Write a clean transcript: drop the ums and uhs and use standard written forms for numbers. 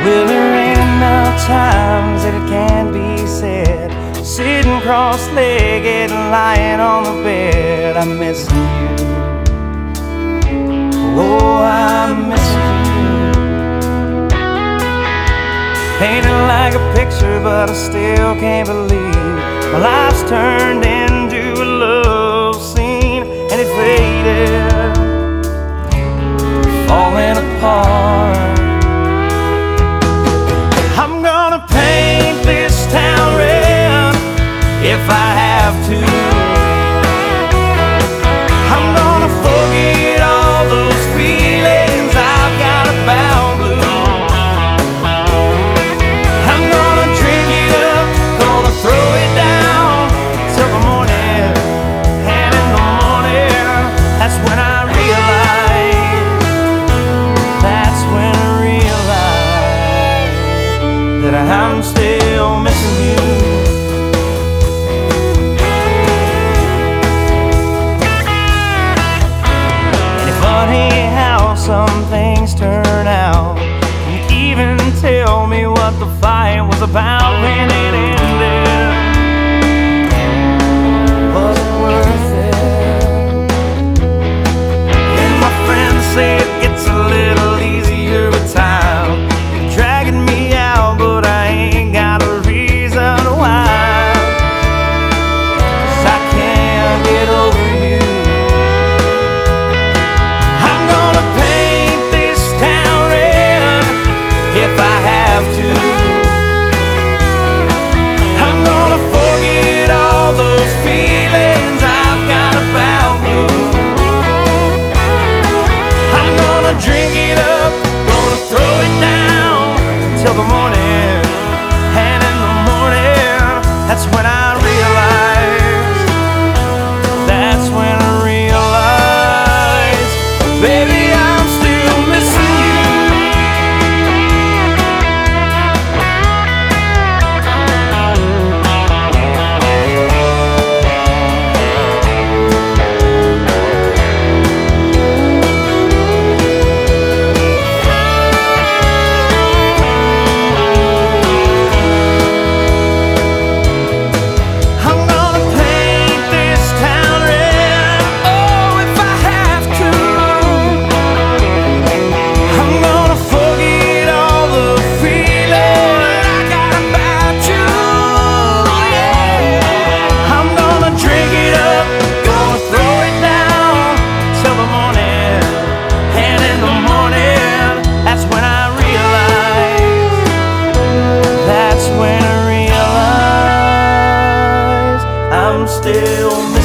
Well, there ain't enough times that it can be said. Sitting cross-legged and lying on the bed, I'm missing you. Oh, I'm missing you. Painted like a picture, but I still can't believe my life's turned into a love scene, and it faded, falling apart. I'm gonna paint this town red if I have to. I'm gonna forget all those feelings I've got about blue. I'm gonna drink it up, gonna throw it down till the morning, and in the morning, that's when I realize, that's when I realize that I'm still missing you. Some things turn out. You even tell me what the fight was about when it ended. Was it worth it? And my friends say it gets a little easier with time. You're dragging me out, but I ain't got a reason why. 'Cause I can't get over you. If I have to, I'm gonna forget all those feelings I've got about you. I'm gonna drink it up, gonna throw it down till the morning, and in the morning, that's when I realize, that's when I realize, baby, I'm still missing you. I'm still missing